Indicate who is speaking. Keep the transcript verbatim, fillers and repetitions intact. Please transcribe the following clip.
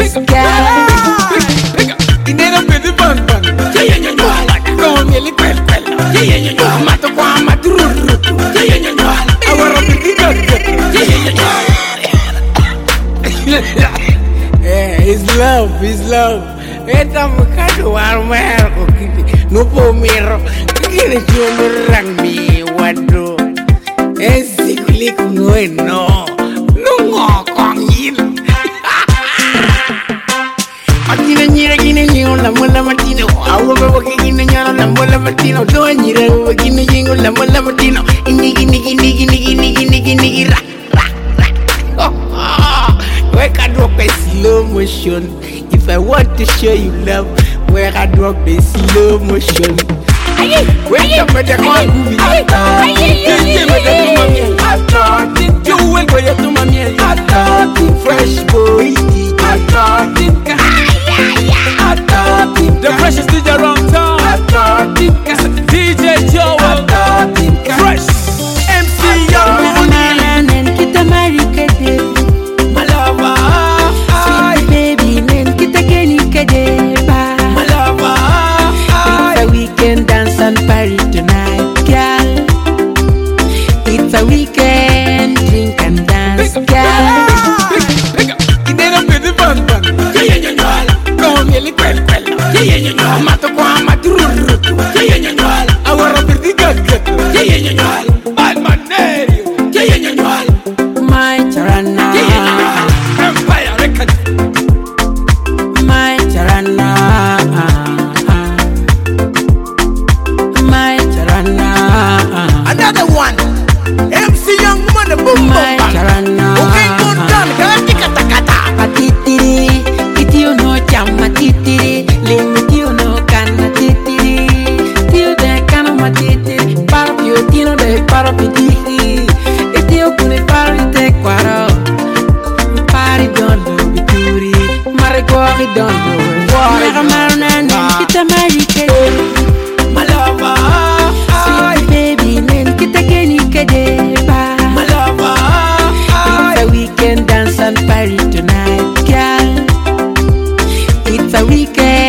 Speaker 1: dance, girl.
Speaker 2: Inera pedi ban ban. Yeah yeah yeah yeah. Come yeli kwel kwel. Yeah yeah yeah yeah. Mato kwa maturu. Yeah yeah yeah yeah. Awara pedi ban. Yeah yeah yeah yeah. Eh, it's love, it's love. Eta mukado warmer okiti. No po miro. Kini chuno rangmi wado. Esi kulik no. Nungo kongin. Akina nyira kina nyingo la mola matino. Awo babo kina nyala la mola matino. Doa nyira babo kina nyingo la mola matino. Ini ini ini ini ini ini ini ini ra ra ra. Where can drop a slow motion? If I want to show you love, where I drop a slow motion? Where you put the car? I thought it you will go to my meal. I thought it fresh boy. I thought it. I thought it. The fresh is D J around town. I thought it. D J Joe. I thought it. Fresh. M C Young Money.
Speaker 1: Nen kita mari kede,
Speaker 2: My lover.
Speaker 1: sweet baby. Nen kita geni kede ba.
Speaker 2: My lover.
Speaker 1: It's a weekend dance and party tonight, girl. It's a weekend drink and dance, girl.
Speaker 2: Inera pedi ban ban. Yeah yeah yeah yeah. Come yeli kwel kwel. Yeah yeah yeah yeah. Mato kwa maturu. Yeah yeah yeah yeah. Awara pedi gagat. Yeah yeah yeah yeah. Bad man neri. Yeah yeah yeah yeah.
Speaker 1: My charana,
Speaker 2: Yeah yeah yeah yeah. Empire record.
Speaker 1: my charana, my charana,
Speaker 2: Another one. M C Young Money boom
Speaker 1: my
Speaker 2: boom bang.
Speaker 1: charana.
Speaker 2: Okay, good done. Kati kata kata.
Speaker 1: Atitiri, itiyo no chama titiri, limi tiyo no kana titiri, tiyo de kana matitiri, paro tiyo tiyo de paro pitiri, itiyo kune paro ite kwaro, pari dondo bituri, mare gori dondo, mare marunani kita mari kede,
Speaker 2: My lover.
Speaker 1: sweet baby nen kita geni kede ba.
Speaker 2: My lover.
Speaker 1: It's a weekend dance and party tonight, girl. It's a weekend.